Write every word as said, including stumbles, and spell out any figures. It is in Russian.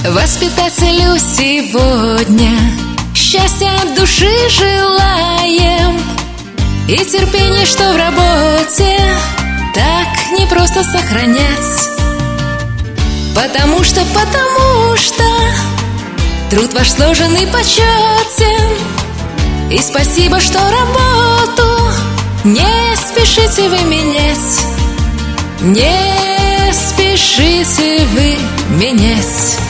Воспитателю сегодня счастья от души желаем, и терпение, что в работе так непросто сохранять. Потому что, потому что труд ваш сложен и почетен, и спасибо, что работу не спешите вы менять. Не спешите вы менять.